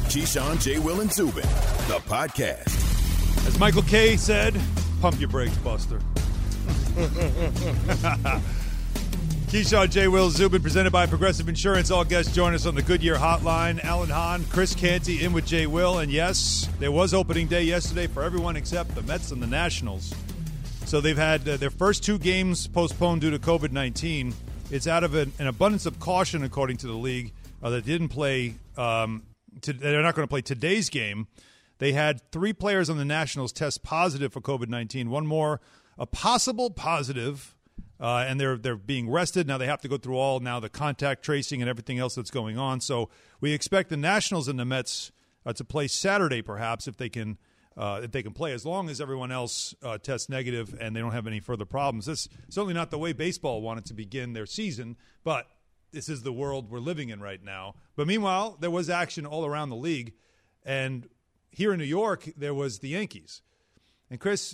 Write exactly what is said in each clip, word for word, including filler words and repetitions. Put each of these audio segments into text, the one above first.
Keyshawn, J. Will, and Zubin, the podcast. As Michael Kay said, pump your brakes, Buster. Keyshawn, J. Will, Zubin, presented by Progressive Insurance. All guests join us on the Goodyear Hotline. Alan Hahn, Chris Canty in with J. Will. And yes, there was opening day yesterday for everyone except the Mets and the Nationals. So they've had uh, their first two games postponed due to covid nineteen. It's out of an, an abundance of caution, according to the league, uh, that didn't play um, – to, they're not going to play today's game. They had three players on the Nationals test positive for covid nineteen. One more, a possible positive, uh, and they're they're being rested. Now they have to go through all now the contact tracing and everything else that's going on. So we expect the Nationals and the Mets uh, to play Saturday, perhaps, if they can uh, if they can play, as long as everyone else uh, tests negative and they don't have any further problems. That's certainly not the way baseball wanted to begin their season, but this is the world we're living in right now. But meanwhile, there was action all around the league, and here in New York, there was the Yankees. And Chris,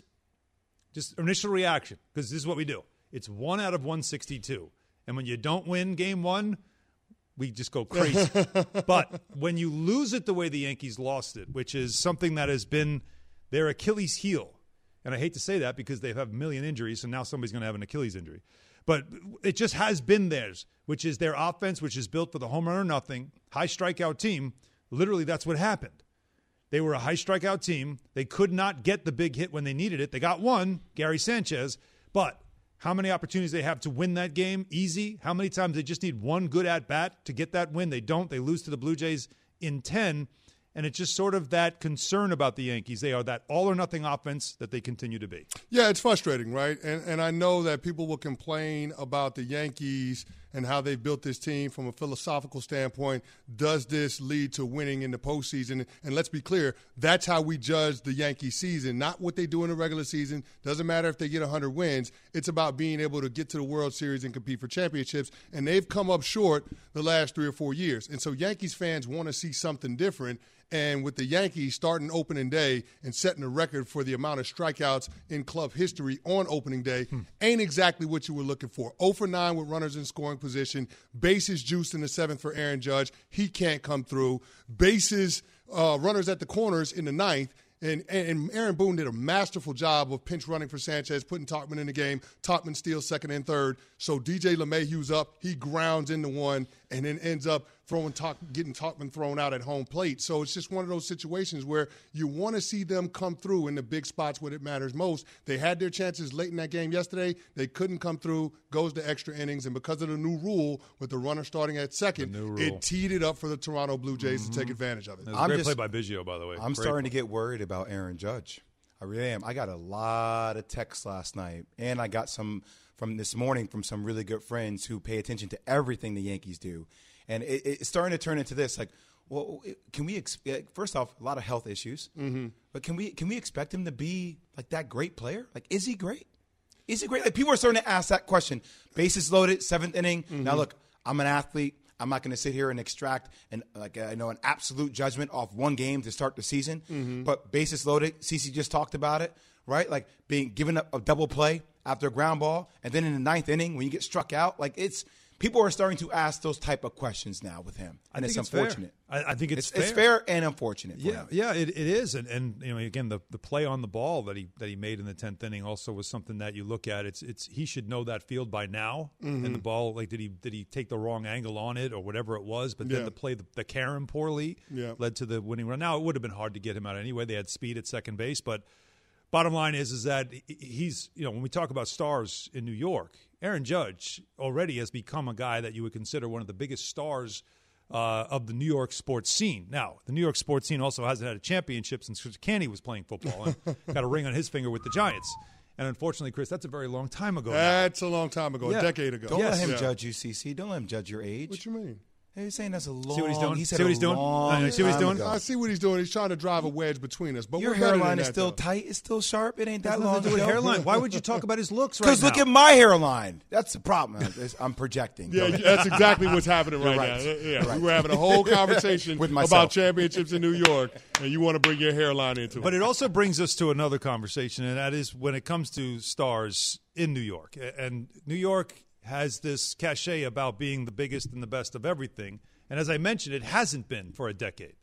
just initial reaction, because this is what we do. It's one out of one sixty-two. And when you don't win game one, we just go crazy. But when you lose it the way the Yankees lost it, which is something that has been their Achilles heel, and I hate to say that because they have a million injuries, so now somebody's going to have an Achilles injury. But it just has been theirs, which is their offense, which is built for the home run or nothing, high strikeout team. Literally, that's what happened. They were a high strikeout team. They could not get the big hit when they needed it. They got one, Gary Sanchez, but how many opportunities they have to win that game? Easy. How many times they just need one good at-bat to get that win? They don't. They lose to the Blue Jays in ten, and it's just sort of that concern about the Yankees. They are that all-or-nothing offense that they continue to be. Yeah, it's frustrating, right? And and I know that people will complain about the Yankees and how they've built this team from a philosophical standpoint. Does this lead to winning in the postseason? And let's be clear, that's how we judge the Yankee season, not what they do in the regular season. Doesn't matter if they get one hundred wins. It's about being able to get to the World Series and compete for championships. And they've come up short the last three or four years. And so Yankees fans want to see something different. And with the Yankees starting opening day and setting a record for the amount of strikeouts in club history on opening day, hmm. ain't exactly what you were looking for. oh for nine with runners in scoring position. Bases juiced in the seventh for Aaron Judge. He can't come through. Bases, uh, runners at the corners in the ninth. And, and Aaron Boone did a masterful job of pinch running for Sanchez, putting Tauchman in the game. Tauchman steals second and third. So D J LeMahieu's up. He grounds into one and then ends up throwing Talk, getting Tauchman thrown out at home plate. So it's just one of those situations where you want to see them come through in the big spots when it matters most. They had their chances late in that game yesterday. They couldn't come through, goes to extra innings. And because of the new rule with the runner starting at second, it teed it up for the Toronto Blue Jays mm-hmm. to take advantage of it. It was a great play by Biggio, by the way. I'm great starting play. to get worried about Aaron Judge. I really am. I got a lot of texts last night, and I got some from this morning from some really good friends who pay attention to everything the Yankees do. And it, it's starting to turn into this, like, well, can we ex- – first off, a lot of health issues. Mm-hmm. But can we can we expect him to be, like, that great player? Like, is he great? Is he great? Like, people are starting to ask that question. Bases loaded, seventh inning. Mm-hmm. Now, look, I'm an athlete. I'm not going to sit here and extract an like I know an absolute judgment off one game to start the season. Mm-hmm. But bases loaded, CeCe just talked about it, right? Like being given a, a double play after a ground ball, and then in the ninth inning when you get struck out, like it's people are starting to ask those type of questions now with him, and it's, it's unfortunate. I, I think it's, it's fair. It's fair and unfortunate. For yeah, him. yeah, it, it is, and and you know again the, the play on the ball that he that he made in the tenth inning also was something that you look at. It's it's he should know that field by now, mm-hmm. and the ball like did he did he take the wrong angle on it or whatever it was? But then yeah. the play the, the Karen poorly yeah. led to the winning run. Now it would have been hard to get him out anyway. They had speed at second base, but bottom line is is that he's you know when we talk about stars in New York, Aaron Judge already has become a guy that you would consider one of the biggest stars uh, of the New York sports scene. Now, the New York sports scene also hasn't had a championship since Canty was playing football and got a ring on his finger with the Giants. And unfortunately, Chris, that's a very long time ago. That's now. a long time ago, yeah. a decade ago. Don't yes. let him yeah. judge you, CeCe. Don't let him judge your age. What you mean? He's saying that's a long. See what he's doing? He said See what he's a doing? long Uh, see what he's time doing? ago. I see what he's doing. He's trying to drive a wedge between us. But Your we're better hairline than is that, still though. tight. It's still sharp. It ain't that Has long nothing to do with ago. hairline. Why would you talk about his looks right now? Because look at my hairline. That's the problem. I'm projecting. Yeah, that's exactly what's happening right, right. now. Yeah, right. we were having a whole conversation With myself. about championships in New York, and you want to bring your hairline into it. But it also brings us to another conversation, and that is when it comes to stars in New York. And New York has this cachet about being the biggest and the best of everything. And as I mentioned, it hasn't been for a decade.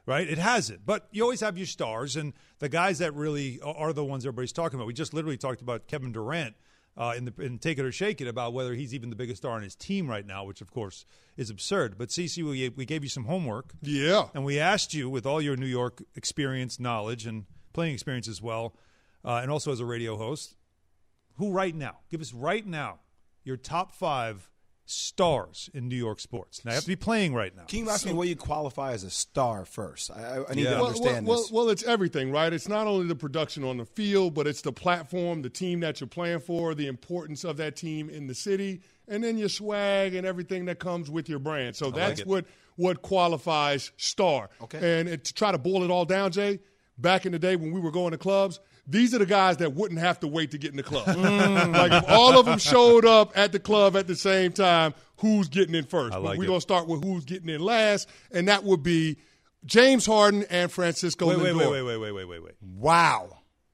right? It hasn't. But you always have your stars, and the guys that really are the ones everybody's talking about. We just literally talked about Kevin Durant uh, in, the, in Take It or Shake It about whether he's even the biggest star on his team right now, which, of course, is absurd. But, Cece, we, we gave you some homework. Yeah. And we asked you, with all your New York experience, knowledge, and playing experience as well, uh, and also as a radio host, who right now, give us right now, your top five stars in New York sports. Now, you have to be playing right now. Can you ask me what you qualify as a star first? I, I need Yeah. to Well, understand well, this. well, well, it's everything, right? It's not only the production on the field, but it's the platform, the team that you're playing for, the importance of that team in the city, and then your swag and everything that comes with your brand. So that's it. what what qualifies star. Okay. And it, to try to boil it all down, Jay, back in the day when we were going to clubs, these are the guys that wouldn't have to wait to get in the club. Like if all of them showed up at the club at the same time, who's getting in first? I But like we're it. going to start with who's getting in last, and that would be James Harden and Francisco Wait, wait, Lindor. wait, wait, wait, wait, wait, wait, wait. Wow.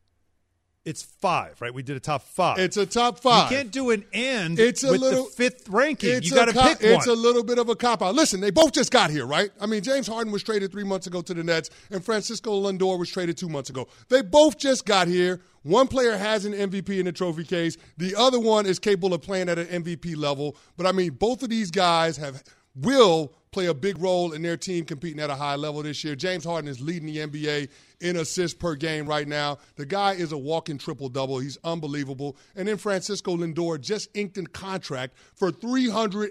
It's five, right? We did a top five. It's a top five. You can't do an and It's a with little- the fifth ranking. It's You got to a cop- pick one. It's a little bit of a cop-out. Listen, they both just got here, right? I mean, James Harden was traded three months ago to the Nets, and Francisco Lindor was traded two months ago. They both just got here. One player has an M V P in the trophy case. The other one is capable of playing at an M V P level. But, I mean, both of these guys have will play a big role in their team competing at a high level this year. James Harden is leading the N B A in assists per game right now. The guy is a walking triple-double. He's unbelievable. And then Francisco Lindor just inked a contract for three hundred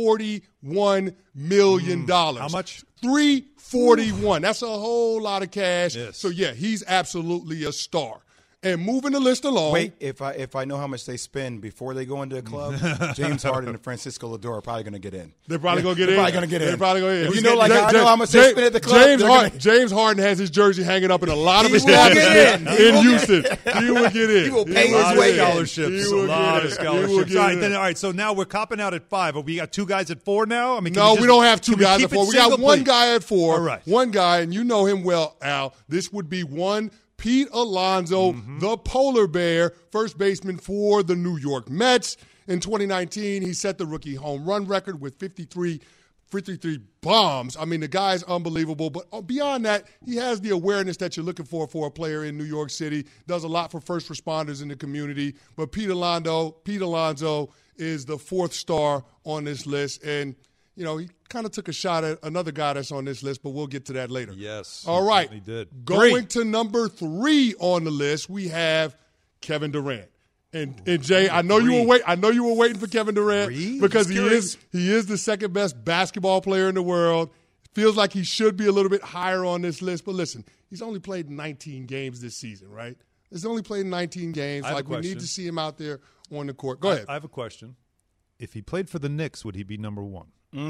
forty-one million dollars. How much? three forty-one. That's a whole lot of cash. Yes. So, yeah, he's absolutely a star. And moving the list along. Wait, if I if I know how much they spend before they go into a club, James Harden and Francisco Lindor are probably going to get in. They're probably going to get They're in. probably going to get in. They're probably going to get in. If you know, like, Ja- I know Ja- how much they Ja- spend at the club, James, they're Harden, gonna- James Harden has his jersey hanging up in a lot of He his will stadiums get in. He in will Houston. He will get in. He will pay will his get way in. in. Scholarships, He a will lot get of in. He will scholarships. get All right, in. then, all right, so now we're copping out at five. We got two guys at four now? I mean, can No, just- we don't have two can we guys keep at four. it We got single, one please? guy at four. All right. One guy, and you know him well, Al. This would be one Pete Alonso, Mm-hmm. the polar bear, first baseman for the New York Mets. In twenty nineteen, he set the rookie home run record with fifty-three, fifty-three bombs. I mean, the guy's unbelievable. But beyond that, he has the awareness that you're looking for for a player in New York City. Does a lot for first responders in the community. But Pete Alonso, Pete Alonso is the fourth star on this list. And, you know, he kind of took a shot at another guy that's on this list, but we'll get to that later. Yes. All right. He did. Going Three. to number three on the list, we have Kevin Durant. And, and Jay, I know you were wait. I know you were waiting for Kevin Durant Three? because Just he curious. is he is the second best basketball player in the world. Feels like he should be a little bit higher on this list, but listen, he's only played nineteen games this season, right? He's only played nineteen games. I have a Like we need question. to see him out there on the court. Go ahead. I have a question. If he played for the Knicks, would he be number one?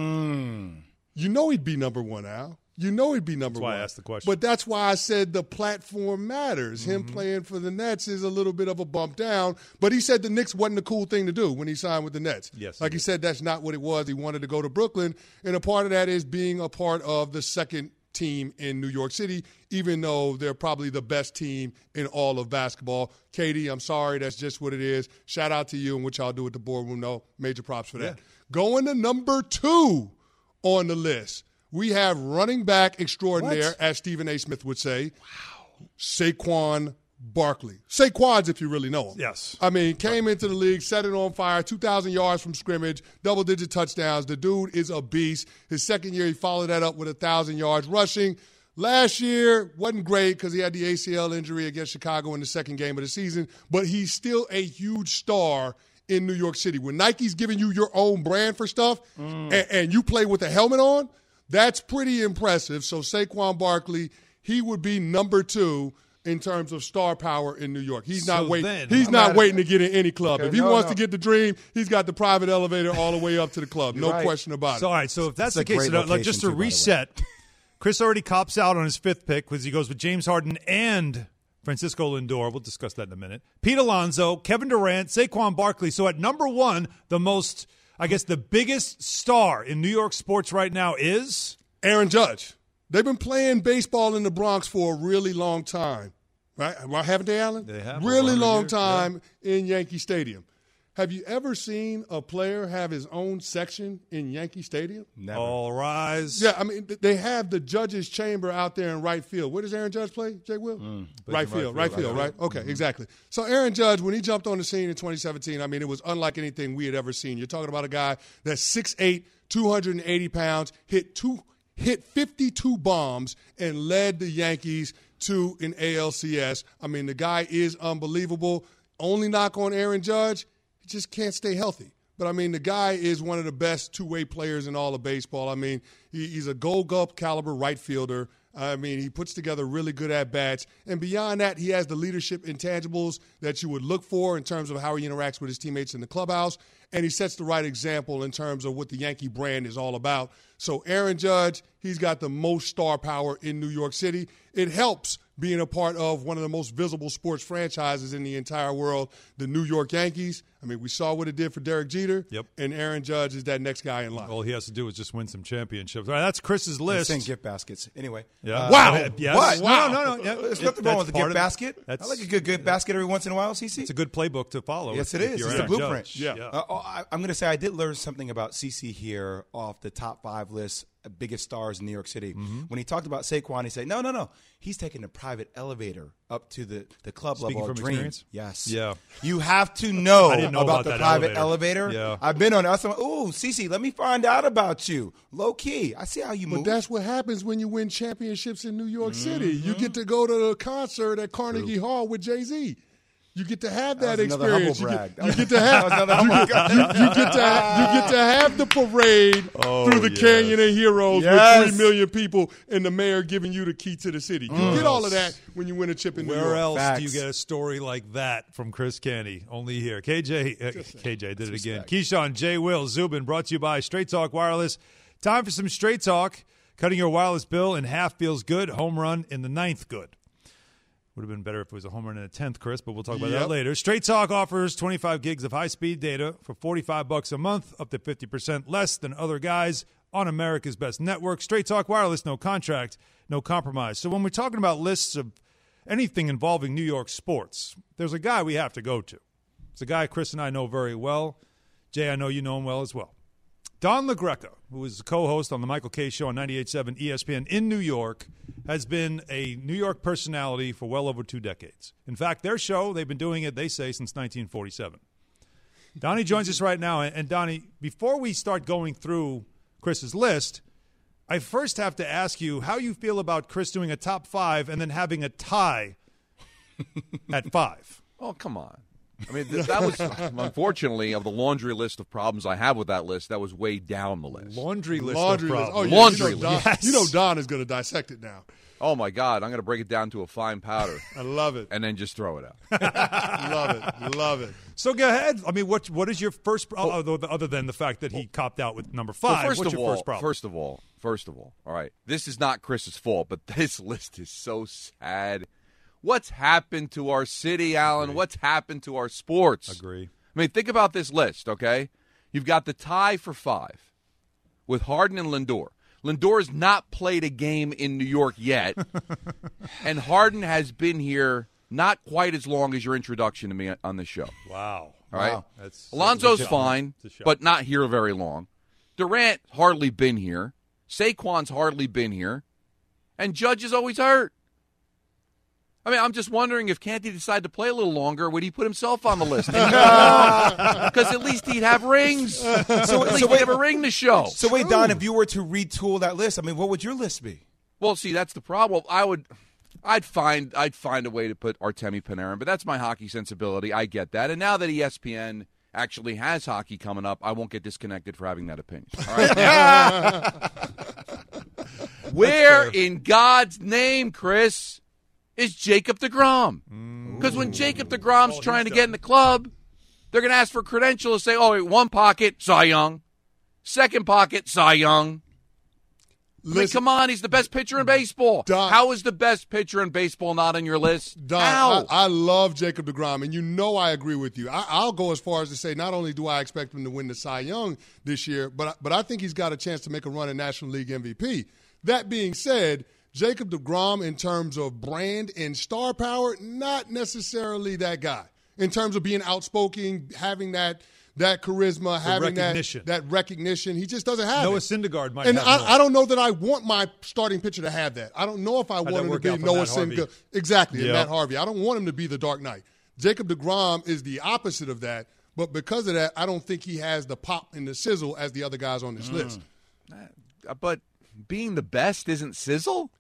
You know he'd be number one, Al. You know he'd be number That's why one. I asked the question. But that's why I said the platform matters. Him Mm-hmm. playing for the Nets is a little bit of a bump down. But he said the Knicks wasn't the cool thing to do when he signed with the Nets. Yes, Like he he did. said, that's not what it was. He wanted to go to Brooklyn. And a part of that is being a part of the second team in New York City, even though they're probably the best team in all of basketball. Katie, I'm sorry. That's just what it is. Shout out to you and what y'all do at the boardroom. No, major props for that. Yeah. Going to number two on the list, we have running back extraordinaire, What? as Stephen A. Smith would say, wow. Saquon Barkley. Saquon's if you really know him. Yes. I mean, came into the league, set it on fire, two thousand yards from scrimmage, double-digit touchdowns. The dude is a beast. His second year, he followed that up with one thousand yards rushing. Last year, wasn't great because he had the A C L injury against Chicago in the second game of the season, but he's still a huge star in New York City. When Nike's giving you your own brand for stuff Mm. and, and you play with a helmet on, that's pretty impressive. So Saquon Barkley, he would be number two in terms of star power in New York. He's not So waiting. then- He's I'm not not- waiting to get in any club. Okay, if he no, wants no. to get the dream, he's got the private elevator all the way up to the club. No right. question about So, it. all right, so if that's It's the a case, great so, like, just to location, too, by the way. reset, Chris already cops out on his fifth pick because he goes with James Harden and Francisco Lindor. We'll discuss that in a minute. Pete Alonso, Kevin Durant, Saquon Barkley. So at number one, the most, I guess, the biggest star in New York sports right now is? Aaron Judge. They've been playing baseball in the Bronx for a really long time. Right? Haven't they, Alan? They have, Really over one hundred long years, time in Yankee Stadium. Have you ever seen a player have his own section in Yankee Stadium? Never. All rise. Yeah, I mean, they have the judge's chamber out there in right field. Where does Aaron Judge play, Jay Will? Mm, right, field, right field, right field, Okay, mm-hmm. exactly. So Aaron Judge, when he jumped on the scene in twenty seventeen, I mean, it was unlike anything we had ever seen. You're talking about a guy that's six eight, two hundred eighty pounds, hit two, hit fifty-two bombs, and led the Yankees to an A L C S. I mean, the guy is unbelievable. Only knock on Aaron Judge, he just can't stay healthy. But, I mean, the guy is one of the best two-way players in all of baseball. I mean, he, he's a Gold Glove caliber right fielder. I mean, he puts together really good at-bats. And beyond that, he has the leadership intangibles that you would look for in terms of how he interacts with his teammates in the clubhouse. And he sets the right example in terms of what the Yankee brand is all about. So Aaron Judge, he's got the most star power in New York City. It helps being a part of one of the most visible sports franchises in the entire world, the New York Yankees. I mean, we saw what it did for Derek Jeter. Yep. And Aaron Judge is that next guy in line. All he has to do is just win some championships. All right, that's Chris's list. Send gift baskets. Anyway. Yeah. Uh, wow. Uh, yes. What? Wow. No, no, no. Yeah. There's It- nothing wrong that's with a part gift of- basket. That's, I like a good good basket every once in a while, C C. It's a good playbook to follow. Yes, if, it if is. you're It's a Aaron blueprint. Judge. Yeah. Uh, oh, I, I'm going to say I did learn something about C C here off the top five list of biggest stars in New York City. Mm-hmm. When he talked about Saquon, he said, no, no, no. He's taking a private elevator up to the, the club Speaking level of from dreams. experience? Yes. Yeah. You have to know, I didn't know about, about the that private elevator. elevator. Yeah. I've been on it. I said, ooh, C C, let me find out about you. Low key. I see how you But move. that's what happens when you win championships in New York City. You get to go to a concert at Carnegie Hall with Jay-Z. You get to have that, That was another experience. You humble get, brag. you get to have That was another humble brag. you, you get to have, you get to have the parade Oh, through the yes. Canyon of Heroes Yes. with three million people and the mayor giving you the key to the city. You get all of that when you win a chip in New Where York. else Facts. do you get a story like that from Chris Canty? Only here. K J, uh, K J did it again. Keyshawn, J. Will, Zubin, brought to you by Straight Talk Wireless. Time for some Straight Talk. Cutting your wireless bill in half feels good. Home run in the ninth good. Would have been better if it was a home run in the tenth, Chris, but we'll talk about Yep. that later. Straight Talk offers twenty-five gigs of high-speed data for forty-five bucks a month, up to fifty percent less than other guys on America's best network. Straight Talk Wireless, no contract, no compromise. So when we're talking about lists of anything involving New York sports, there's a guy we have to go to. It's a guy Chris and I know very well. Jay, I know you know him well as well. Don LaGreca, who is the co-host on the Michael Kay Show on ninety-eight point seven E S P N in New York, has been a New York personality for well over two decades. In fact, their show, they've been doing it, they say, since nineteen forty-seven. Donnie joins us right now. And, Donnie, before we start going through Chris's list, I first have to ask you how you feel about Chris doing a top five and then having a tie at five. Oh, come on. I mean, th- that was, unfortunately, of the laundry list of problems I have with that list, that was way down the list. Laundry list Laundry of list. Oh, problems. yeah. Laundry you know, Don, list. Yes. you know Don is going to dissect it now. Oh, my God. I'm going to break it down to a fine powder I love it. and then just throw it out. love it. Love it. So go ahead. I mean, what what is your first pro- other, other than the fact that he copped out with number five? Well, first what's of your all, first problem? first of all, first of all, all right, this is not Chris's fault, but this list is so sad. What's happened to our city, Alan? What's happened to our sports? Agree. I mean, think about this list, okay? You've got the tie for five with Harden and Lindor. Lindor has not played a game in New York yet, and Harden has been here not quite as long as your introduction to me on the show. Wow. All right? Wow. That's Alonzo's that's a fine, It's a shock. but not here very long. Durant hardly been here. Saquon's hardly been here. And Judge is always hurt. I mean, I'm just wondering if Canty decided to play a little longer, would he put himself on the list? Because at least he'd have rings. So at least he'd have a ring to show. So wait, Don, if you were to retool that list, I mean, what would your list be? Well, see, that's the problem. I would, I'd find, I'd find a way to put Artemi Panarin, but that's my hockey sensibility. I get that. And now that E S P N actually has hockey coming up, I won't get disconnected for having that opinion. All right? Where in God's name, Chris, is Jacob deGrom? Because when Jacob deGrom's trying to get in the club, they're going to ask for credentials, say, oh, wait, one pocket, Cy Young. Second pocket, Cy Young. I mean, Listen, come on, he's the best pitcher in baseball. Don- How is the best pitcher in baseball not on your list? Don, How? I, I love Jacob deGrom, and you know I agree with you. I, I'll go as far as to say not only do I expect him to win the Cy Young this year, but but I think he's got a chance to make a run at National League M V P. That being said, Jacob deGrom, in terms of brand and star power, not necessarily that guy. in terms of being outspoken, having that that charisma, The having that recognition. that recognition. He just doesn't have Noah it. Syndergaard might And have more. I, I don't know that I want my starting pitcher to have that. I don't know if I How'd want that him to work be out for Noah Matt Harvey? Syndergaard. Exactly, and Yeah. Matt Harvey. I don't want him to be the Dark Knight. Jacob deGrom is the opposite of that, but because of that, I don't think he has the pop and the sizzle as the other guys on this Mm. list. Uh, But being the best isn't sizzle?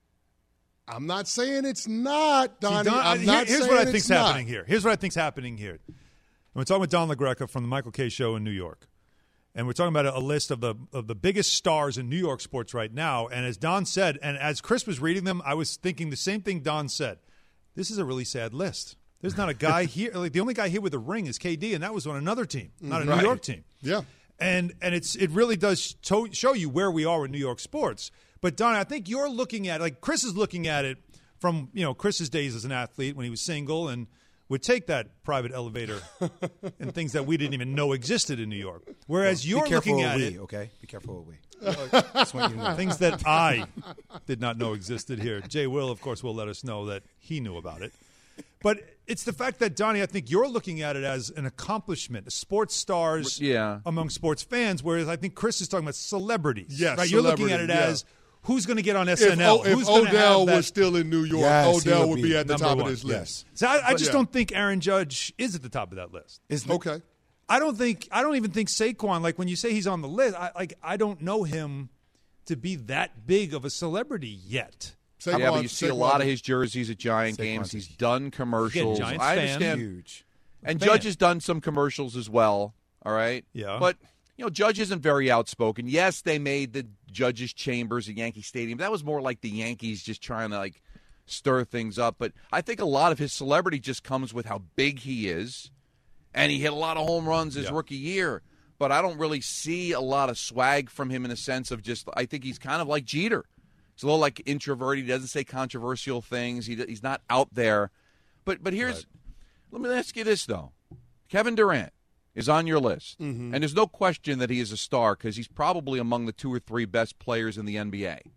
I'm not saying it's not, See, Donnie. Don- I'm here- not here's saying what I it's think's not. happening here. Here's what I think's happening here. And we're talking with Don LaGreca from the Michael Kay Show in New York. And we're talking about a, a list of the of the biggest stars in New York sports right now. And as Don said, and as Chris was reading them, I was thinking the same thing Don said. This is a really sad list. There's not a guy here. Like the only guy here with a ring is K D, and that was on another team, not a Right. New York team. Yeah. And and it's it really does to, show you where we are with New York sports. But Don, I think you're looking at like Chris is looking at it from you know Chris's days as an athlete when he was single and would take that private elevator and things that we didn't even know existed in New York. Whereas Be you're careful looking with at we, it, okay? Be careful with we. Just want you to know. things that I did not know existed here. Jay Will, of course, will let us know that he knew about it. But it's the fact that, Donnie, I think you're looking at it as an accomplishment, sports stars Yeah. among sports fans, whereas I think Chris is talking about celebrities. Yes, right? You're looking at it celebrity, yeah. as who's going to get on S If, N L? o, if who's gonna Odell have that, was still in New York, Yes, he Odell would would be be at the number top one. of this Yes. list. So I, I But just yeah. don't think Aaron Judge is at the top of that list. Isn't Okay. I don't think I don't even think Saquon, like when you say he's on the list, I like I don't know him to be that big of a celebrity yet. Saquon, Yeah, but you see a Saquon- lot of his jerseys at Giant Saquon's games. a He's huge- done commercials. Giants I fan. understand. Huge. And Fan. Judge has done some commercials as well. All right. Yeah. But you know, Judge isn't very outspoken. Yes, they made the Judge's Chambers at Yankee Stadium. That was more like the Yankees just trying to like stir things up. But I think a lot of his celebrity just comes with how big he is, and he hit a lot of home runs his Yeah. rookie year. But I don't really see a lot of swag from him in the sense of just. I think he's kind of like Jeter. He's a little like introverted. He doesn't say controversial things. He, he's not out there. But but here's. Right. Let me ask you this, though. Kevin Durant is on your list. Mm-hmm. And there's no question that he is a star because he's probably among the two or three best players in the N B A.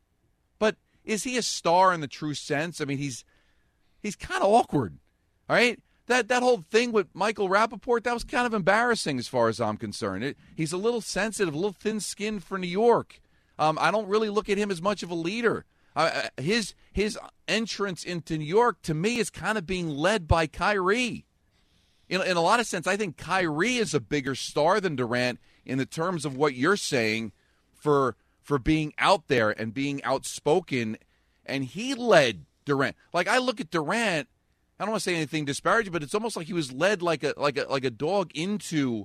But is he a star in the true sense? I mean, he's he's kind of awkward, all right? That that whole thing with Michael Rappaport, that was kind of embarrassing as far as I'm concerned. It, he's a little sensitive, a little thin-skinned for New York. Um, I don't really look at him as much of a leader. Uh, his his entrance into New York, to me, is kind of being led by Kyrie. In, in a lot of sense, I think Kyrie is a bigger star than Durant in the terms of what you're saying for for being out there and being outspoken. And he led Durant. Like, I look at Durant, I don't want to say anything disparaging, but it's almost like he was led like a like a like a dog into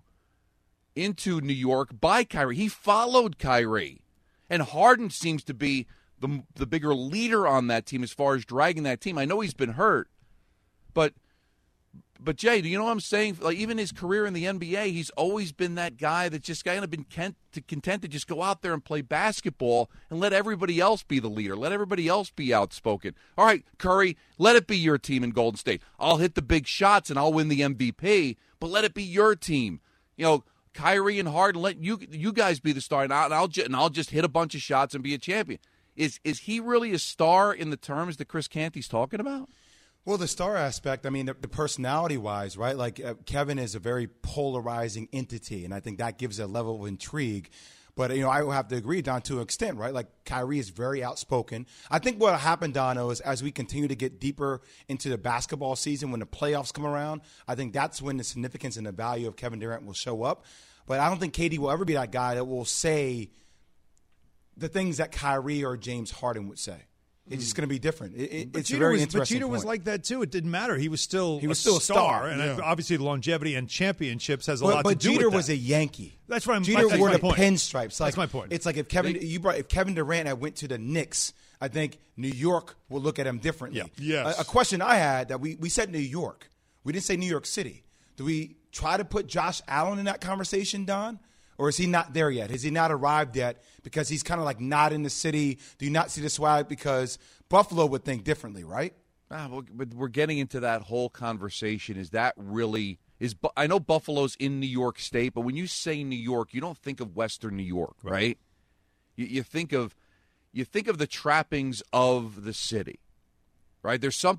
into New York by Kyrie. He followed Kyrie. And Harden seems to be the the bigger leader on that team as far as dragging that team. I know he's been hurt, but but Jay, do you know what I'm saying? Like, even his career in the N B A, he's always been that guy that's just kind of been content to, content to just go out there and play basketball and let everybody else be the leader. Let everybody else be outspoken. All right, Curry, let it be your team in Golden State. I'll hit the big shots and I'll win the M V P, but let it be your team. You know, Kyrie and Harden, let you you guys be the star, and I'll, and I'll, ju- and I'll just hit a bunch of shots and be a champion. Is is he really a star in the terms that Chris Canty's talking about? Well, the star aspect, I mean, the, the personality-wise, right? Like, uh, Kevin is a very polarizing entity, and I think that gives a level of intrigue. But, you know, I will have to agree, Don, to an extent, right? Like, Kyrie is very outspoken. I think what happened, Dono, is as we continue to get deeper into the basketball season, when the playoffs come around, I think that's when the significance and the value of Kevin Durant will show up. But I don't think K D will ever be that guy that will say the things that Kyrie or James Harden would say. It's just going to be different. It, it, But it's Jeter a very was, interesting But Jeter point. was like that, too. It didn't matter. He was still He was a still a star, And yeah. obviously the longevity and championships has a But, lot but to do Jeter with that. was a Yankee. That's what I'm- Jeter that's wore my the point. pinstripes. Like, That's my point. It's like if Kevin you brought if Kevin Durant had went to the Knicks, I think New York will look at him differently. Yeah. Yes. A, a question I had that we we said New York. We didn't say New York City. Do we try to put Josh Allen in that conversation, Don? Or is he not there yet? Has he not arrived yet because he's kind of like not in the city? Do you not see the swag? Because Buffalo would think differently, right? Ah, well, but we're getting into that whole conversation. Is that really is? Bu- I know Buffalo's in New York State, but when you say New York, you don't think of Western New York, right? right? You, you think of you think of the trappings of the city, right? There's something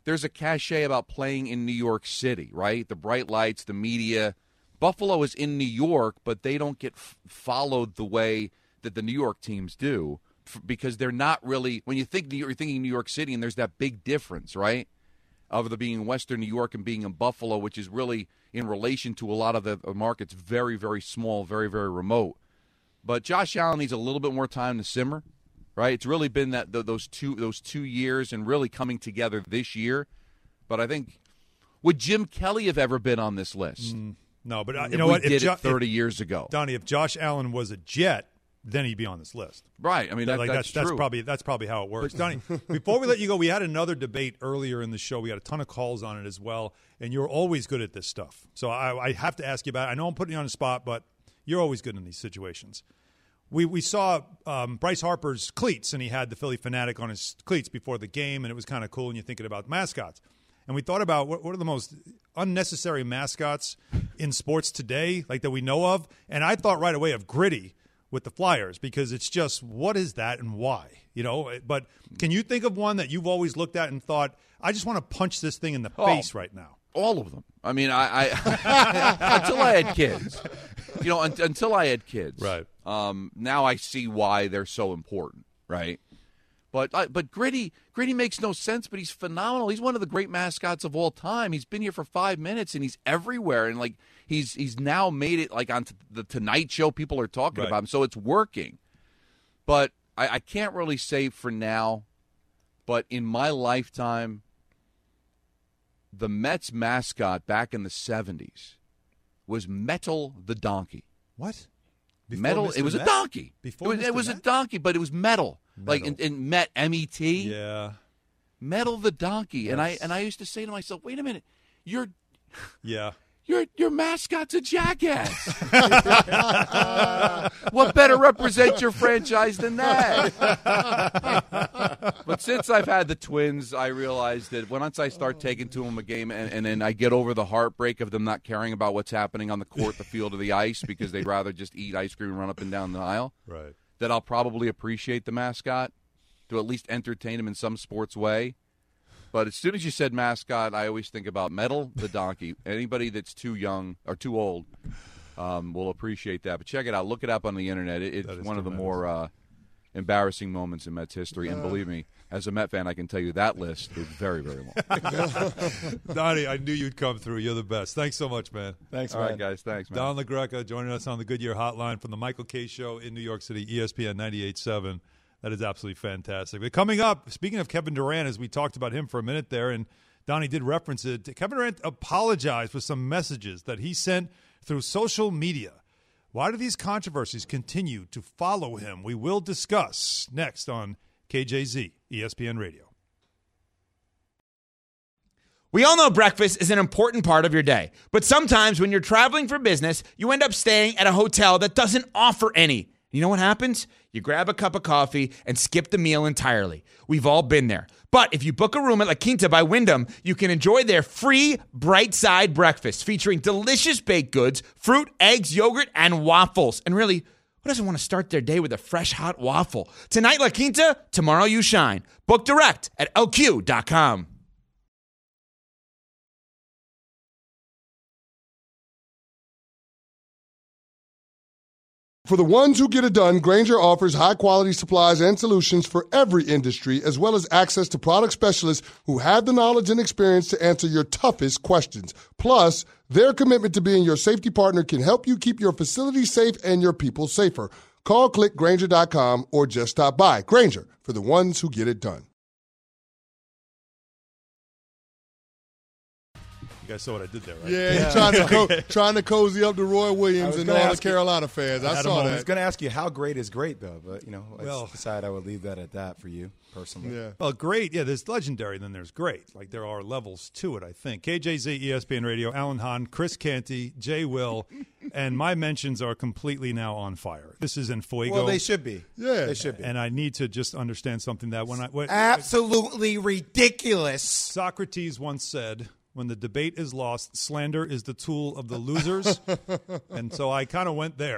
there's a cachet about playing in New York City, right? The bright lights, the media. Buffalo is in New York, but they don't get f- followed the way that the New York teams do f- because they're not really – when you think New York, you're thinking New York City, and there's that big difference, right, of the being in Western New York and being in Buffalo, which is really in relation to a lot of the markets very, very small, very, very remote. But Josh Allen needs a little bit more time to simmer, right? It's really been that those two those two years and really coming together this year. But I think – would Jim Kelly have ever been on this list? Mm. No, but uh, you if know we what? did if jo- it thirty if, years ago, Donnie, if Josh Allen was a Jet, then he'd be on this list. Right. I mean, that, like, that's, that's that's true. probably that's probably how it works. Donnie, before we let you go, we had another debate earlier in the show. We got a ton of calls on it as well, and you're always good at this stuff. So I, I have to ask you about it. I know I'm putting you on the spot, but you're always good in these situations. We we saw um, Bryce Harper's cleats, and he had the Philly Fanatic on his cleats before the game, and it was kind of cool, and you're thinking about mascots. And we thought about what, what are the most unnecessary mascots in sports today, like that we know of. And I thought right away of Gritty with the Flyers because it's just, what is that and why? You know. But can you think of one that you've always looked at and thought, I just want to punch this thing in the Oh, face right now? All of them. I mean, I, I until I had kids, you know, un, until I had kids. Right. Um, now I see why they're so important. Right. But uh, but Gritty Gritty makes no sense, but he's phenomenal. He's one of the great mascots of all time. He's been here for five minutes, and he's everywhere. And like he's he's now made it like on the Tonight Show. People are talking Right. about him, so it's working. But I, I can't really say for now. But in my lifetime, the Mets mascot back in the seventies was Metal the Donkey. What? Before Metal. Mister It was Met? a donkey. Before it was, Mister it was a Met? donkey, but it was metal. Like in, Metal. in Met M E T. Yeah. Metal the donkey, and I Yes. and I used to say to myself, "Wait a minute, your Yeah. your your mascot's a jackass. What better represents your franchise than that?" But since I've had the Twins, I realized that once I start taking to them a game, and, and then I get over the heartbreak of them not caring about what's happening on the court, the field, or the ice, because they'd rather just eat ice cream and run up and down the aisle. Right. That I'll probably appreciate the mascot to at least entertain him in some sports way. But as soon as you said mascot, I always think about Metal the donkey. Anybody that's too young or too old um, will appreciate that. But check it out. Look it up on the internet. It, it's That is one of the tremendous. more uh, embarrassing moments in Mets history. And believe me, as a Met fan, I can tell you that list is very, very long. Donnie, I knew you'd come through. You're the best. Thanks so much, man. Thanks, All man. right, guys. Thanks, man. Don LaGreca joining us on the Goodyear Hotline from the Michael K. Show in New York City, E S P N ninety-eight point seven. That is absolutely fantastic. But coming up, speaking of Kevin Durant, as we talked about him for a minute there, and Donnie did reference it, Kevin Durant apologized for some messages that he sent through social media. Why do these controversies continue to follow him? We will discuss next on K J Z, E S P N Radio. We all know breakfast is an important part of your day, but sometimes when you're traveling for business, you end up staying at a hotel that doesn't offer any. You know what happens? You grab a cup of coffee and skip the meal entirely. We've all been there. But if you book a room at La Quinta by Wyndham, you can enjoy their free Bright Side breakfast featuring delicious baked goods, fruit, eggs, yogurt, and waffles. And really, who doesn't want to start their day with a fresh hot waffle? Tonight, La Quinta, tomorrow you shine. Book direct at L Q dot com. For the ones who get it done, Grainger offers high-quality supplies and solutions for every industry, as well as access to product specialists who have the knowledge and experience to answer your toughest questions. Plus, their commitment to being your safety partner can help you keep your facility safe and your people safer. Call, click Grainger dot com, or just stop by. Grainger, for the ones who get it done. You guys saw what I did there, right? Yeah, he's trying to co- trying to cozy up to Roy I Williams was and gonna all the ask you- Carolina fans. I, had a saw moment. I was that. going to ask you how great is great, though, but, you know, I Well- decided I would leave that at that for you personally. Yeah. Well, great. Yeah, there's legendary, then there's great. Like, there are levels to it, I think. K J Z, E S P N Radio, Alan Hahn, Chris Canty, Jay Will, and my mentions are completely now on fire. This is in Fuego. Well, they should be. Yeah. They should be. And I need to just understand something that when I when, Absolutely ridiculous. Socrates once said, when the debate is lost, slander is the tool of the losers. And so I kind of went there.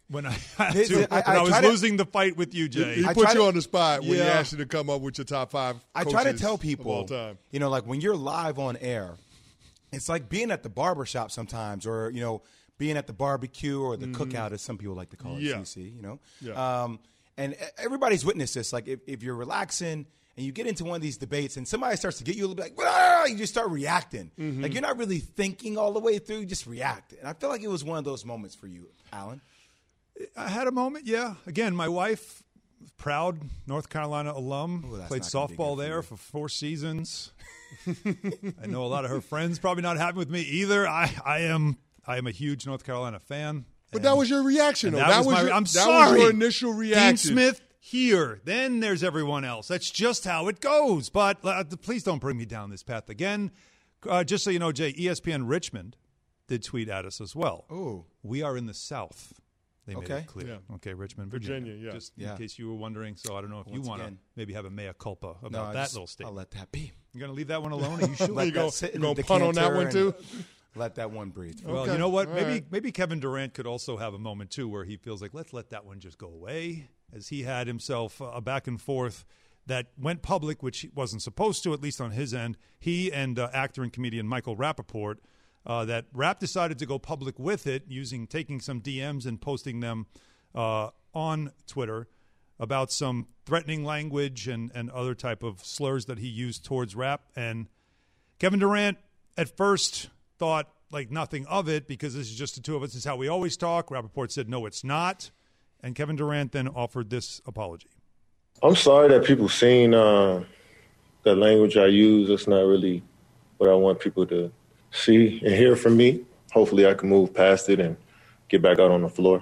when I had This- to, I- when I I, was try to- losing the fight with you, Jay. He I put try you to- on the spot when he Yeah. asked you to come up with your top five I coaches try to tell of people, all time. you know, like when you're live on air, it's like being at the barbershop sometimes, or, you know, being at the barbecue or the cookout, as some people like to call it, Yeah. C C, you know. Yeah. Um, and everybody's witnessed this. Like if, if you're relaxing and you get into one of these debates and somebody starts to get you a little bit like, "Wah!" you just start reacting. Like you're not really thinking all the way through, you just react. And I feel like it was one of those moments for you, Alan. I had a moment, yeah. Again, my wife, proud North Carolina alum, Ooh, that's played not gonna be softball good for there you. for four seasons. I know a lot of her friends probably not happy with me either. I, I am I am a huge North Carolina fan. But that was your reaction, though. that That, was was, my- your, I'm that sorry. was your initial reaction. Dean Smith here. Then there's everyone else. That's just how it goes. But uh, please don't bring me down this path again. Uh, just so you know, Jay, E S P N Richmond did tweet at us as well. Ooh. We are in the South. They made Okay. it clear. Yeah. Okay, Richmond, Virginia. Virginia, yeah. Just Yeah. in case you were wondering. So I don't know if you Once want to again. maybe have a mea culpa about No, I that just- little state. I'll let that be. You're going to leave that one alone? Are you sure? Let You that go- sit you in gonna the punt on that decanter one, and too? Let that one breathe. Well, Okay. you know what? All Maybe right. maybe Kevin Durant could also have a moment too, where he feels like let's let that one just go away, as he had himself a back and forth that went public, which he wasn't supposed to, at least on his end. He and uh, actor and comedian Michael Rappaport, uh, that Rapp decided to go public with it, using taking some D Ms and posting them uh, on Twitter about some threatening language and and other type of slurs that he used towards Rapp. And Kevin Durant at first thought like nothing of it because this is just the two of us. This is how we always talk. Rappaport said, no, it's not. And Kevin Durant then offered this apology. I'm sorry that people seen uh, the language I use. It's not really what I want people to see and hear from me. Hopefully I can move past it and get back out on the floor.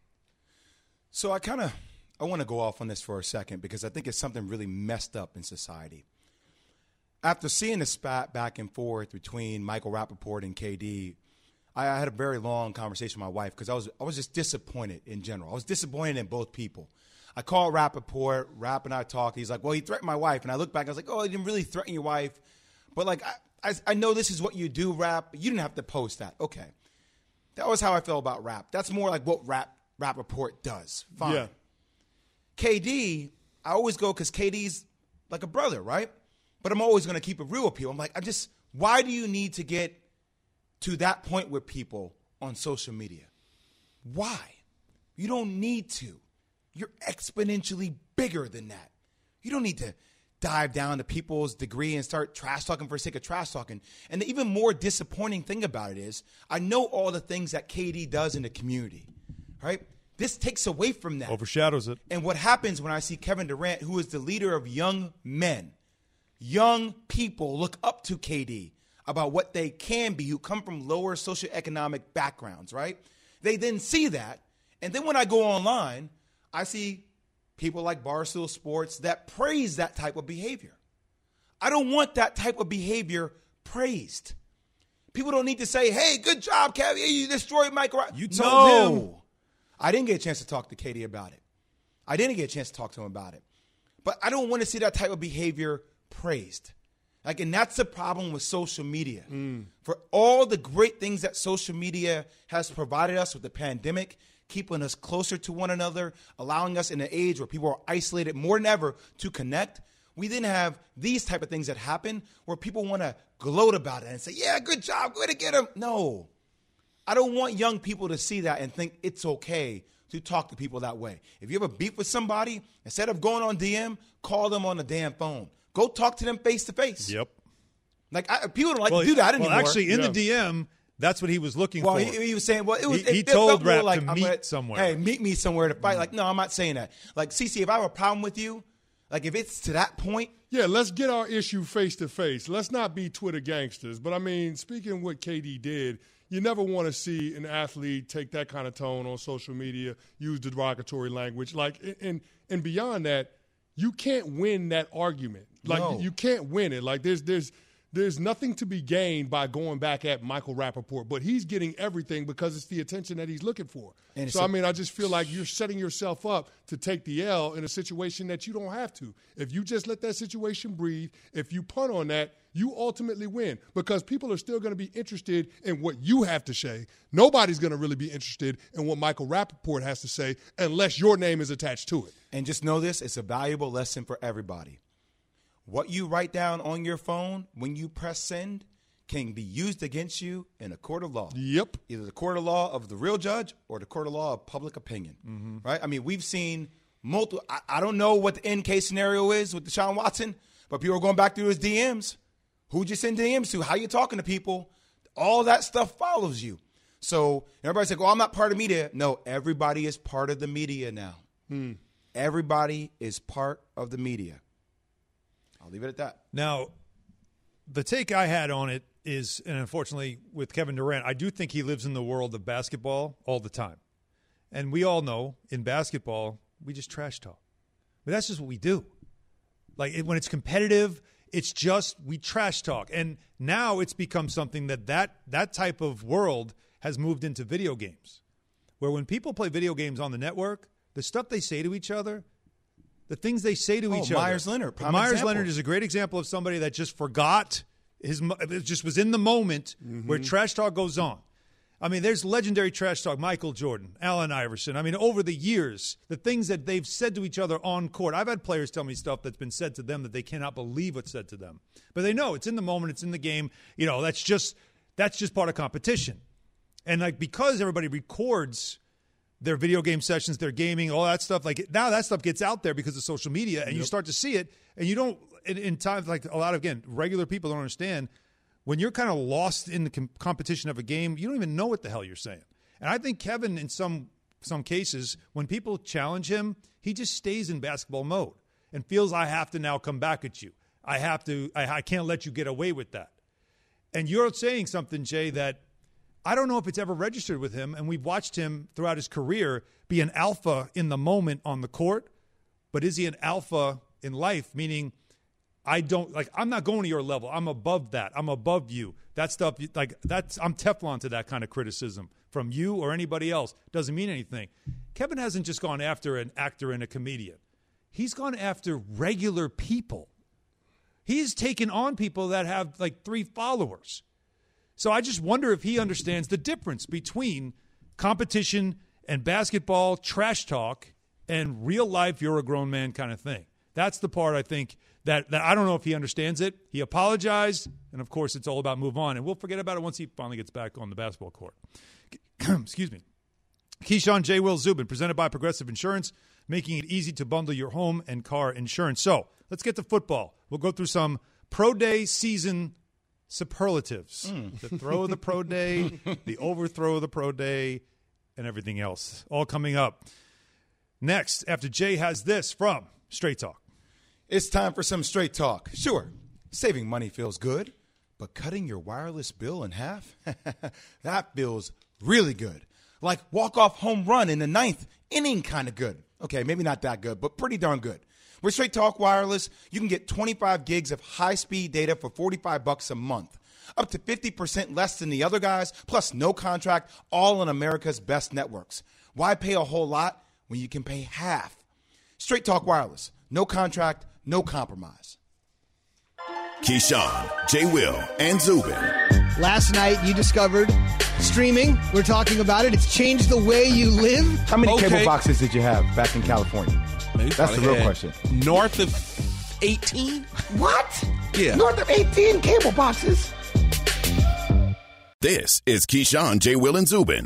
So I kind of I want to go off on this for a second because I think it's something really messed up in society. After seeing the spat back and forth between Michael Rappaport and K D, I, I had a very long conversation with my wife because I was I was just disappointed in general. I was disappointed in both people. I called Rappaport, Rapp and I talked. He's like, well, he threatened my wife. And I looked back, I was like, oh, he didn't really threaten your wife. But, like, I, I, I know this is what you do, Rapp. You didn't have to post that. Okay. That was how I felt about Rapp. That's more like what Rapp, Rappaport does. Fine. Yeah. K D, I always go because K D's like a brother, right? But I'm always going to keep it real with people. I'm like, I just, why do you need to get to that point with people on social media? Why? You don't need to. You're exponentially bigger than that. You don't need to dive down to people's degree and start trash talking for the sake of trash talking. And the even more disappointing thing about it is I know all the things that K D does in the community, right? This takes away from that. Overshadows it. And what happens when I see Kevin Durant, who is the leader of young men, young people look up to K D about what they can be, who come from lower socioeconomic backgrounds, right? They then see that. And then when I go online, I see people like Barstool Sports that praise that type of behavior. I don't want that type of behavior praised. People don't need to say, hey, good job, Kevin. You destroyed Mike. You no. told him. I didn't get a chance to talk to K D about it. I didn't get a chance to talk to him about it. But I don't want to see that type of behavior praised. Like, and that's the problem with social media. Mm. For all the great things that social media has provided us with the pandemic, keeping us closer to one another, allowing us in an age where people are isolated more than ever to connect, we then have these type of things that happen where people want to gloat about it and say, yeah, good job, way to get him. No. I don't want young people to see that and think it's okay to talk to people that way. If you have a beef with somebody, instead of going on D M, call them on the damn phone. Go talk to them face to face. Yep. Like, I, people don't like well, to do that anymore. Well, actually, in Yeah. the D M, that's what he was looking Well, for. he, he was saying, well, it was. He- it, he it told felt more Rapp like, to I'm meet gonna- somewhere. Hey, meet me somewhere to fight. Like, no, I'm not saying that. Like, Cece, if I have a problem with you, like, if it's to that point, Yeah, let's get our issue face to face. Let's not be Twitter gangsters. But I mean, speaking what K D did, you never want to see an athlete take that kind of tone on social media, use derogatory language. Like, and and beyond that, you can't win that argument. Like, No. you can't win it. Like, there's there's there's nothing to be gained by going back at Michael Rappaport, but he's getting everything because it's the attention that he's looking for. And so, I mean, I just feel like you're setting yourself up to take the L in a situation that you don't have to. If you just let that situation breathe, if you punt on that, you ultimately win because people are still going to be interested in what you have to say. Nobody's going to really be interested in what Michael Rappaport has to say unless your name is attached to it. And just know this, it's a valuable lesson for everybody. What you write down on your phone when you press send can be used against you in a court of law. Yep. Either the court of law of the real judge or the court of law of public opinion. Mm-hmm. Right? I mean, we've seen multiple. I, I don't know what the end case scenario is with Deshaun Watson, but people are going back through his D Ms. Who'd you send D Ms to? How you talking to people? All that stuff follows you. So everybody's like, well, I'm not part of media. No, everybody is part of the media now. Hmm. Everybody is part of the media. I'll leave it at that. Now, the take I had on it is, and unfortunately with Kevin Durant, I do think he lives in the world of basketball all the time. And we all know in basketball, we just trash talk. But that's just what we do. Like it, when it's competitive, it's just we trash talk. And now it's become something that, that that type of world has moved into video games, where when people play video games on the network, the stuff they say to each other, the things they say to oh, each Myers other. Leonard. Myers example. Leonard is a great example of somebody that just forgot his, it just was in the moment mm-hmm. where trash talk goes on. I mean, there's legendary trash talk. Michael Jordan, Allen Iverson. I mean, over the years, the things that they've said to each other on court. I've had players tell me stuff that's been said to them that they cannot believe what's said to them. But they know it's in the moment, it's in the game. You know, that's just that's just part of competition. And like because everybody records their video game sessions, their gaming, all that stuff. Like now that stuff gets out there because of social media and yep. you start to see it and you don't, in, in times like a lot of, again, regular people don't understand when you're kind of lost in the com- competition of a game, you don't even know what the hell you're saying. And I think Kevin, in some, some cases, when people challenge him, he just stays in basketball mode and feels I have to now come back at you. I have to, I, I can't let you get away with that. And you're saying something, Jay, that I don't know if it's ever registered with him, and we've watched him throughout his career be an alpha in the moment on the court, but is he an alpha in life, meaning I don't, like, I'm not going to your level. I'm above that. I'm above you. That stuff, like, that's, I'm Teflon to that kind of criticism from you or anybody else. Doesn't mean anything. Kevin hasn't just gone after an actor and a comedian. He's gone after regular people. He's taken on people that have, like, three followers. So I just wonder if he understands the difference between competition and basketball trash talk and real life, you're a grown man kind of thing. That's the part I think that, that I don't know if he understands it. He apologized, and, of course, it's all about move on. And we'll forget about it once he finally gets back on the basketball court. Excuse me. Keyshawn, J. Will, Zubin, presented by Progressive Insurance, making it easy to bundle your home and car insurance. So let's get to football. We'll go through some pro day season superlatives. Mm. The throw of the pro day, the overthrow of the pro day, and everything else. All coming up next after Jay has this from Straight Talk. It's time for some Straight Talk. Sure, saving money feels good, but cutting your wireless bill in half? That feels really good. Like walk-off home run in the ninth inning kind of good. Okay, maybe not that good, but pretty darn good. With Straight Talk Wireless, you can get twenty-five gigs of high-speed data for forty-five bucks a month, up to fifty percent less than the other guys, plus no contract, all on America's best networks. Why pay a whole lot when you can pay half? Straight Talk Wireless, no contract, no compromise. Keyshawn, J. Will, and Zubin. Last night you discovered streaming. We're talking about it. It's changed the way you live. How many Okay. cable boxes did you have back in California? Man, you That's the probably real had question. North of eighteen? What? Yeah. North of eighteen cable boxes. This is Keyshawn, J. Will, and Zubin.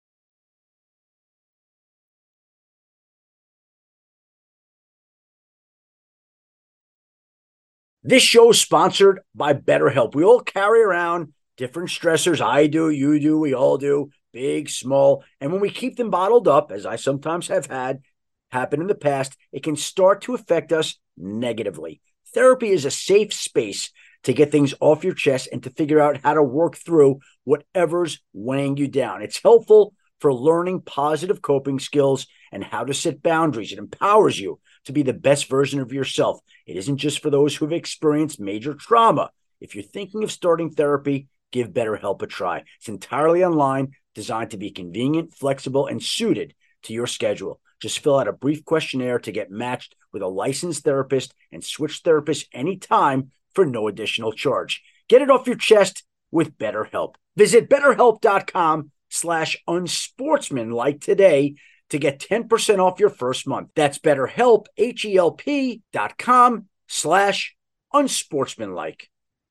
This show is sponsored by BetterHelp. We all carry around different stressors. I do, you do, we all do, big, small. And when we keep them bottled up, as I sometimes have had happen in the past, it can start to affect us negatively. Therapy is a safe space to get things off your chest and to figure out how to work through whatever's weighing you down. It's helpful for learning positive coping skills and how to set boundaries. It empowers you to be the best version of yourself. It isn't just for those who've experienced major trauma. If you're thinking of starting therapy, give BetterHelp a try. It's entirely online, designed to be convenient, flexible, and suited to your schedule. Just fill out a brief questionnaire to get matched with a licensed therapist and switch therapists anytime for no additional charge. Get it off your chest with BetterHelp. Visit BetterHelp.com slash unsportsmanlike today to get ten percent off your first month. That's BetterHelp, H-E-L-P dot com slash unsportsmanlike.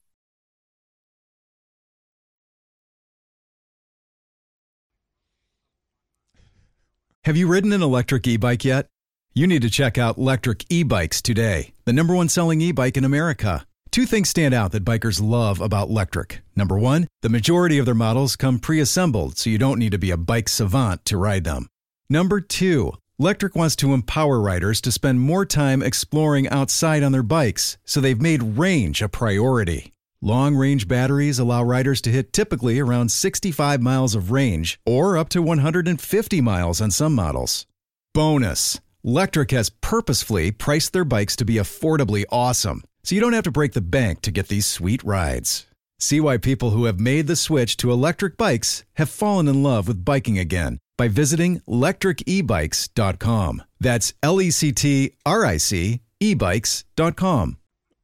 Have you ridden an electric e-bike yet? You need to check out Lectric E-Bikes today, the number one selling e-bike in America. Two things stand out that bikers love about Lectric. Number one, the majority of their models come pre-assembled, so you don't need to be a bike savant to ride them. Number two, Lectric wants to empower riders to spend more time exploring outside on their bikes, so they've made range a priority. Long-range batteries allow riders to hit typically around sixty-five miles of range or up to one hundred fifty miles on some models. Bonus, Lectric has purposefully priced their bikes to be affordably awesome, so you don't have to break the bank to get these sweet rides. See why people who have made the switch to electric bikes have fallen in love with biking again by visiting lectric e bikes dot com. That's L E C T R I C e bikes dot com.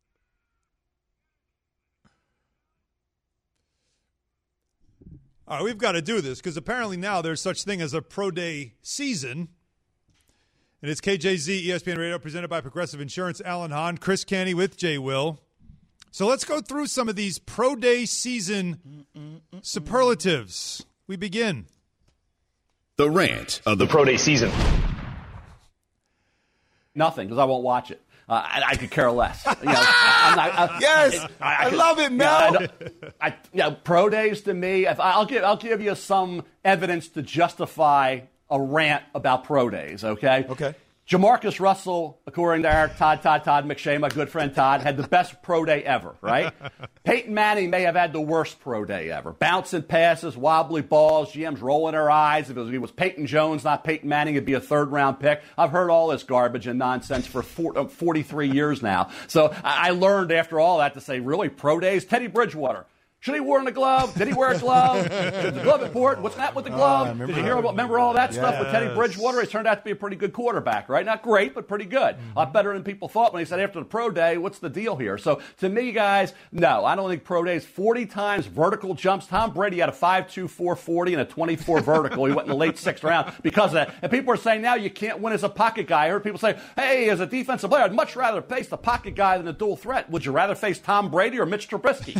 All right, we've got to do this because apparently now there's such thing as a pro day season. And it's K J Z, E S P N Radio, presented by Progressive Insurance. Alan Hahn, Chris Canty with Jay Will. So let's go through some of these pro day season superlatives. We begin. The rant of the pro day season. Nothing, because I won't watch it. Uh, I, I could care less. You know, I'm not, I, yes, I, I, I love it, Mel. Yeah, I, I, you know, pro days to me. If I'll give, I'll give you some evidence to justify a rant about pro days. Okay. Okay. Jamarcus Russell, according to our Todd, Todd, Todd McShay, my good friend Todd, had the best pro day ever, right? Peyton Manning may have had the worst pro day ever. Bouncing passes, wobbly balls, G Ms rolling their eyes. If it was, it was Peyton Jones, not Peyton Manning, it'd be a third-round pick. I've heard all this garbage and nonsense for forty-three years now. So I learned after all that to say, really, pro days? Teddy Bridgewater. Should he wear a glove? Did he wear a glove? Did the glove important? What's that with the glove? Uh, Did you hear about, remember all that yes. stuff with Teddy Bridgewater? He turned out to be a pretty good quarterback, right? Not great, but pretty good. Mm-hmm. A lot better than people thought when he said after the pro day, what's the deal here? So to me, guys, no, I don't think pro days. forty times vertical jumps. Tom Brady had a five two, four forty and a twenty-four vertical. He went in the late sixth round because of that. And people are saying now you can't win as a pocket guy. I heard people say, hey, as a defensive player, I'd much rather face the pocket guy than a dual threat. Would you rather face Tom Brady or Mitch Trubisky?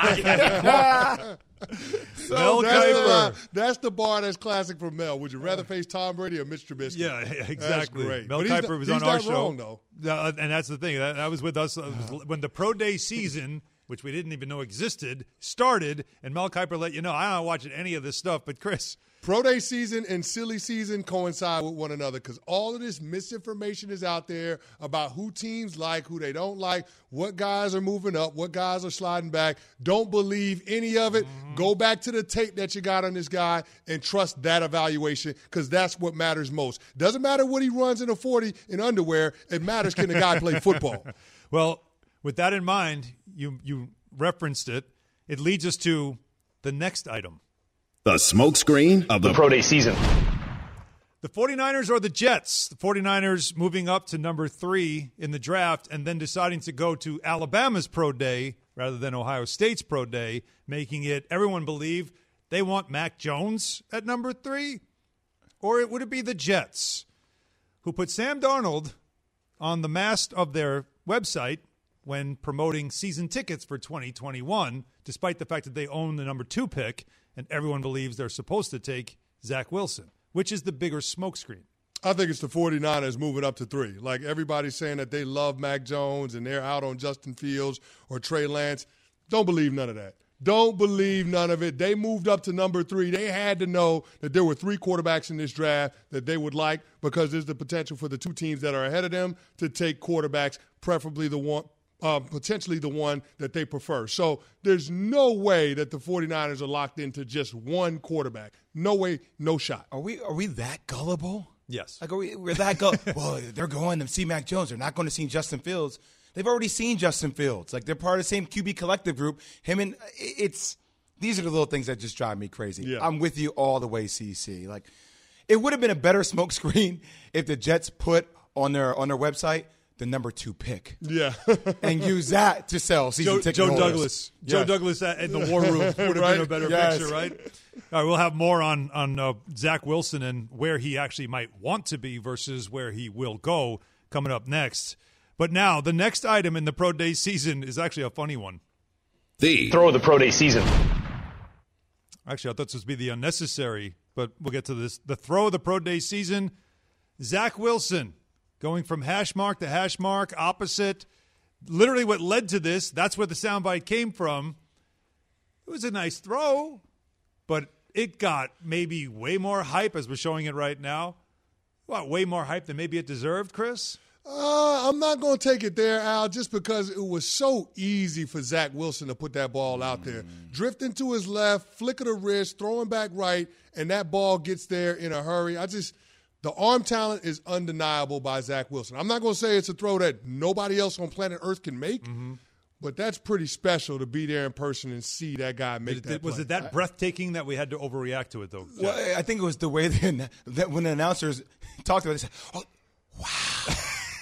Yeah. So Mel that's, the, that's the bar that's classic for Mel. Would you rather face Tom Brady or Mitch Trubisky? Yeah, exactly. That's great. Mel but Kiper was he's on not our show. Wrong, though. Uh, and that's the thing. That, that was with us uh, was when the pro day season, which we didn't even know existed, started. And Mel Kiper let you know, I'm not watching any of this stuff. But, Chris. Pro day season and silly season coincide with one another because all of this misinformation is out there about who teams like, who they don't like, what guys are moving up, what guys are sliding back. Don't believe any of it. Mm-hmm. Go back to the tape that you got on this guy and trust that evaluation because that's what matters most. Doesn't matter what he runs in a forty in underwear. It matters can the guy play football. Well, with that in mind, you you referenced it. It leads us to the next item. The smokescreen of the, the pro day season. The 49ers or the Jets. The 49ers moving up to number three in the draft and then deciding to go to Alabama's pro day rather than Ohio State's pro day, making it everyone believe they want Mac Jones at number three? Or it, would it be the Jets who put Sam Darnold on the mast of their website when promoting season tickets for twenty twenty-one, despite the fact that they own the number two pick, and everyone believes they're supposed to take Zach Wilson. Which is the bigger smokescreen? I think it's the 49ers moving up to three. Like everybody's saying that they love Mac Jones and they're out on Justin Fields or Trey Lance. Don't believe none of that. Don't believe none of it. They moved up to number three. They had to know that there were three quarterbacks in this draft that they would like because there's the potential for the two teams that are ahead of them to take quarterbacks, preferably the one, uh, potentially the one that they prefer. So there's no way that the 49ers are locked into just one quarterback. No way, no shot. Are we are we that gullible? Yes. Like are we, we're that gullible. Well, they're going to see Mac Jones. They're not going to see Justin Fields. they've already seen Justin Fields. Like, they're part of the same Q B collective group. Him and it's these are the little things that just drive me crazy. Yeah. I'm with you all the way, C C. Like, it would have been a better smokescreen if the Jets put on their on their website the number two pick. Yeah. And use that to sell season Joe, ticket Joe holders. Douglas. Yes. Joe Douglas in the war room would have Right? been a better Yes. picture, right? All right, we'll have more on, on uh, Zach Wilson and where he actually might want to be versus where he will go coming up next. But now, the next item in the Pro Day season is actually a funny one. The Throw of the Pro Day season. Actually, I thought this would be the unnecessary, but we'll get to this. The throw of the Pro Day season, Zach Wilson going from hash mark to hash mark, opposite. Literally what led to this, that's where the soundbite came from. It was a nice throw, but it got maybe way more hype as we're showing it right now. What, way more hype than maybe it deserved, Chris? Uh, I'm not going to take it there, Al, just because it was so easy for Zach Wilson to put that ball out there. Drifting to his left, flick of the wrist, throwing back right, and that ball gets there in a hurry. I just – the arm talent is undeniable by Zach Wilson. I'm not going to say it's a throw that nobody else on planet Earth can make, mm-hmm. but that's pretty special to be there in person and see that guy make Did, that was play. it that breathtaking that we had to overreact to it, though? Well, I think it was the way that, that when the announcers talked about it, they said, oh, wow.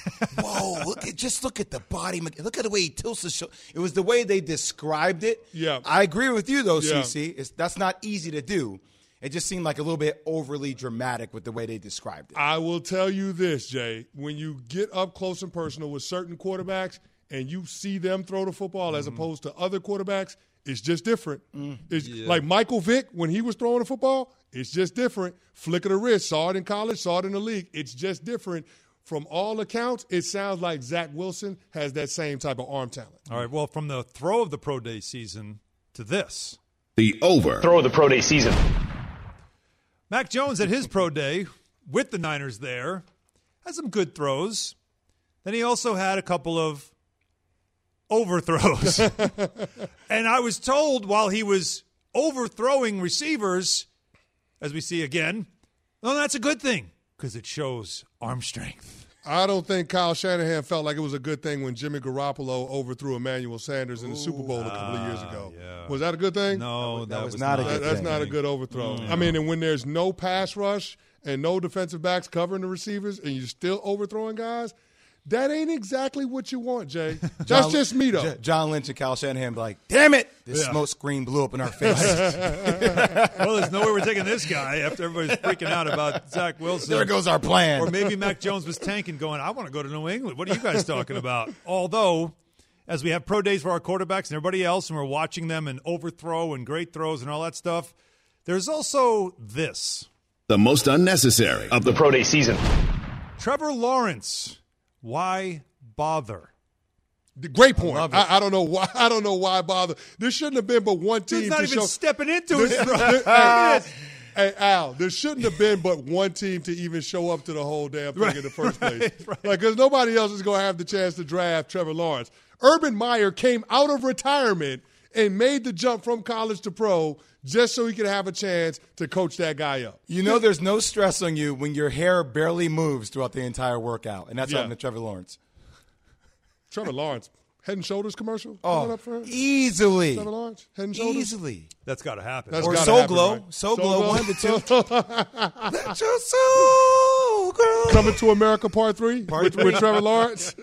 Whoa, look at, just look at the body. Look at the way he tilts the shoulder. It was the way they described it. Yeah. I agree with you, though, Yeah. C C. It's, that's not easy to do. It just seemed like a little bit overly dramatic with the way they described it. I will tell you this, Jay. When you get up close and personal with certain quarterbacks and you see them throw the football mm-hmm. as opposed to other quarterbacks, it's just different. Mm. It's yeah. Like Michael Vick, when he was throwing the football, it's just different. Flick of the wrist, saw it in college, saw it in the league. It's just different. From all accounts, it sounds like Zach Wilson has that same type of arm talent. All right, well, from the throw of the Pro Day season to this. The over. Throw of the Pro Day season. Mac Jones at his Pro Day with the Niners there had some good throws. Then he also had a couple of overthrows. And I was told while he was overthrowing receivers, as we see again, well, that's a good thing because it shows arm strength. I don't think Kyle Shanahan felt like it was a good thing when Jimmy Garoppolo overthrew Emmanuel Sanders in the Ooh, Super Bowl a couple of years ago. Yeah. Was that a good thing? No, that, that, that was, was not, not a good that, That's thing. not a good overthrow. Mm. I mean, and when there's no pass rush and no defensive backs covering the receivers and you're still overthrowing guys, that ain't exactly what you want, Jay. That's John, just me, though. J- John Lynch and Kyle Shanahan be like, damn it, this yeah. smoke screen blew up in our face. Well, there's no way we're taking this guy after everybody's freaking out about Zach Wilson. There goes our plan. Or maybe Mac Jones was tanking going, I want to go to New England. What are you guys talking about? Although, as we have pro days for our quarterbacks and everybody else, and we're watching them and overthrow and great throws and all that stuff, there's also this. The most unnecessary of the Pro Day season. Trevor Lawrence. Why bother? Great point. I, I, I don't know why. I don't know why bother. There shouldn't have been but one team. He's not to even show, stepping into this, it. Hey, hey, Al, there shouldn't have been but one team to even show up to the whole damn thing right, in the first place. Right, right. Like, because nobody else is going to have the chance to draft Trevor Lawrence. Urban Meyer came out of retirement and made the jump from college to pro just so he could have a chance to coach that guy up. You know there's no stress on you when your hair barely moves throughout the entire workout, and that's yeah. happened to Trevor Lawrence. Trevor Lawrence. Head and Shoulders commercial? Oh, up for him? easily. Trevor Lawrence? Head and Shoulders? Easily. That's got to happen. That's or gotta Soul happen, Glow. right? Soul, Soul Glow, Glow, one of the two. Let your soul glow. Coming to America Part three Part with, three. with Trevor Lawrence.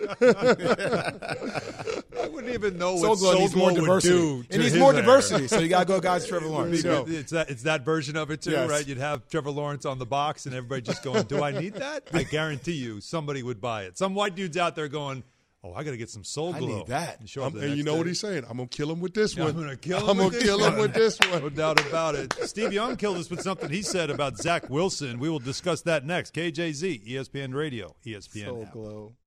I wouldn't even know Soul what Glow Soul needs Glow more would diversity. do It to needs his more hair. diversity, so you got to go guys Trevor Lawrence. go. It's that, it's that version of it, too, Yes. right? You'd have Trevor Lawrence on the box and everybody just going, do I need that? I guarantee you somebody would buy it. Some white dude's out there going, oh, I got to get some Soul I Glow. need that. And, show up Um, the and you next know day. what he's saying? I'm going to kill him with this Yeah, one. I'm going to kill him, I'm with, gonna this kill one. him with this one. No doubt about it. Steve Young killed us with something he said about Zach Wilson. We will discuss that next. K J Z, E S P N Radio, E S P N Soul app. Glow.